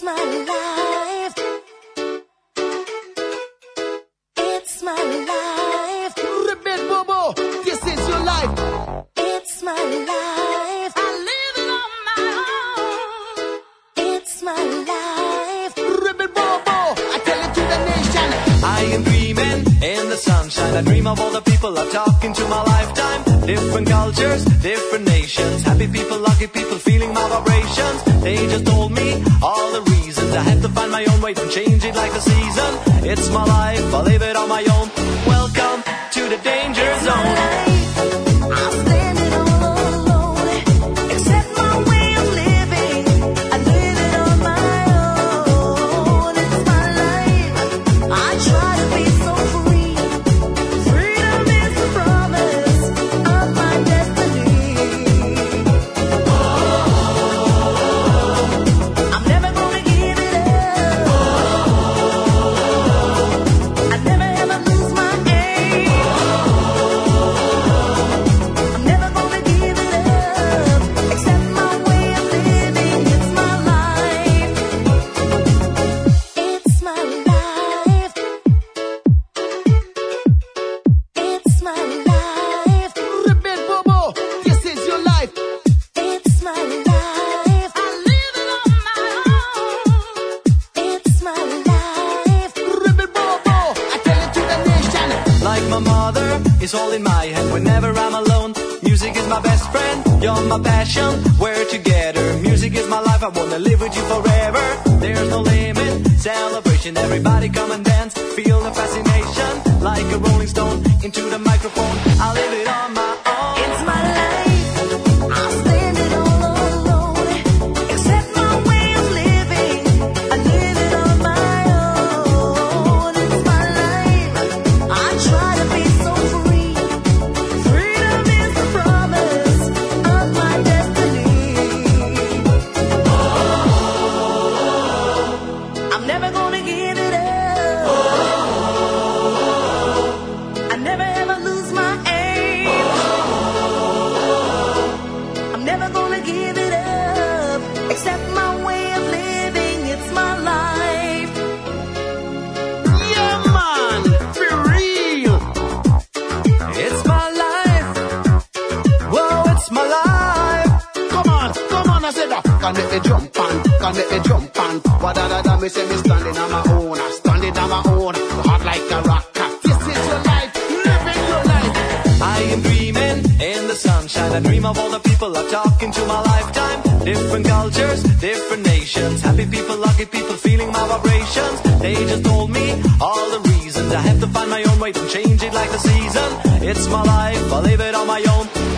my life. It's my life. Rebel Bobo, this is your life. It's my life. I live it on my own. It's my life. Rebel Bobo, I tell it to the nation. I am dreaming in the sunshine. I dream of all the people I'm talking to my lifetime. Different cultures, different nations. Happy people, lucky people, feeling my vibrations. They just told me all the reasons. I have to find my own way, don't change it like the season. It's my life, I live it on my own. Welcome to the danger zone. I'll stand it all alone. Accept my way of living. I live it on my own. It's my life. I try to be so free. Freedom is the promise of my destiny. I'm never gonna give it up. I never ever lose my aim. I'm never gonna give it up. Accept my way of living. It's my life. It's my life. It's my life. Rebel Bobo, this is your life. It's my life. I live it on my own. It's my life. Rebel Bobo, I tell it to the nation. Like my mother is holding my hand whenever I'm alone. Music is my best friend, you're my passion. We're together, music is my life. I wanna live with you forever. There's no limit, celebration. Everybody come and dance, feel the fascination. Like a rolling stone into the microphone. I live it on my own. It's my life. I'll stand it all alone. Accept my way of living. I live it on my own. It's my life. I try to be so free. Freedom is the promise of my destiny. I'm never gonna give it up. I never ever lose my aim. I'm never gonna give it up. Accept my way of living. It's my life. Yeah, man, for real. It's my life. Whoa, it's my life. Come on, I said that. Can let me jump on, can let me jump on. What da me say me standing on my own, standing on my own. Hot like a rock. This is your life, living your life. I am dreaming in the sunshine. I dream of all the people I'm talking to my lifetime. Different cultures, different nations. Happy people, lucky people, feeling my vibrations. They just told me all the reasons. I have to find my own way, don't change it like the season. It's my life, I live it on my own.